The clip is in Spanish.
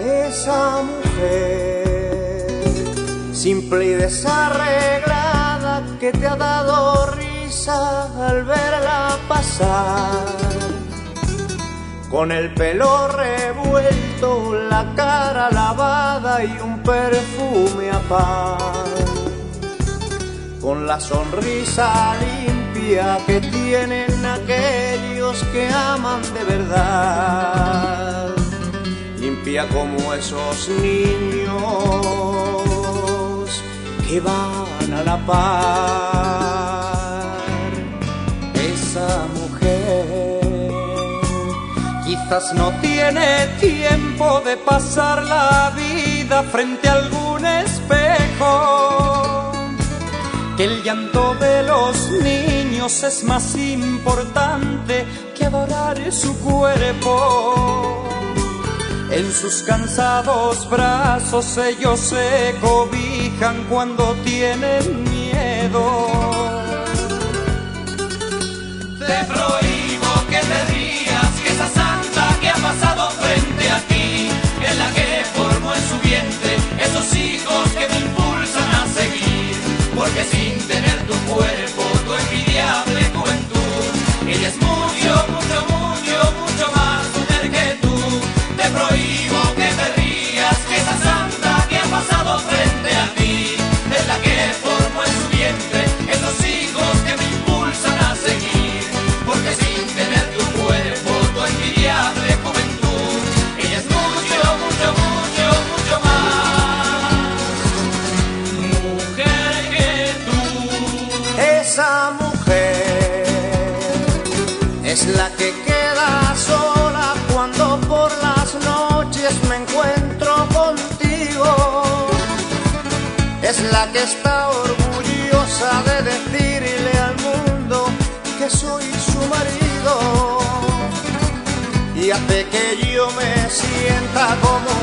Esa mujer, simple y desarreglada, que te ha dado risa al verla pasar, con el pelo revuelto, la cara lavada y un perfume a par, con la sonrisa limpia que tienen aquellos que aman de verdad, limpia como esos niños que van a la par. Esa mujer quizás no tiene tiempo de pasar la vida frente a algún espejo, que el llanto de los niños es más importante que adorar su cuerpo. En sus cansados brazos ellos se cobijan cuando tienen miedo. Te prohíbo que te rías, que esa santa que ha pasado frente a ti es la que formó en su vientre esos hijos que me impulsan a seguir, porque sin tener tu cuerpo, tu envidiable juventud, ella es mucho, mucho, mucho, mucho más mujer que tú. Te prohíbo que te rías, que esa santa que ha pasado frente a ti es la que formó en su vientre esos hijos que me impulsan a seguir, porque sin tener tu cuerpo, tu envidiable juventud, ella es mucho, mucho, mucho, mucho más mujer que tú. Esa mujer es la que queda sola cuando por las noches me encuentro contigo. Es la que está orgullosa de decirle al mundo que soy su marido, y hace que yo me sienta como